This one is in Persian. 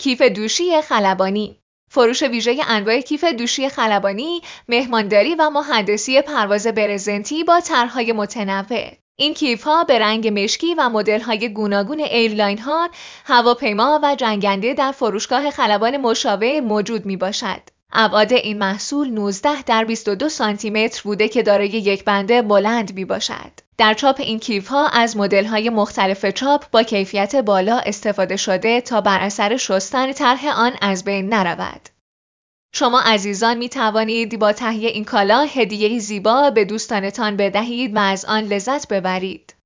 کیف دوشی خلبانی. فروش ویژه انواع کیف دوشی خلبانی، مهمانداری و مهندسی پرواز برزنتی با طرح‌های متنوع. این کیف‌ها به رنگ مشکی و مدل‌های گوناگون ایرلاین‌ها، هواپیما و جنگنده در فروشگاه خلبان مشابه موجود میباشد. ابعاد این محصول 19 در 22 سانتی متر بوده که دارای یک بنده بلند می باشد. در چاپ این کیف‌ها از مدل‌های مختلف چاپ با کیفیت بالا استفاده شده تا بر اثر شستن طرح آن از بین نرود. شما عزیزان می توانید با تهیه این کالا هدیه‌ای زیبا به دوستانتان بدهید و از آن لذت ببرید.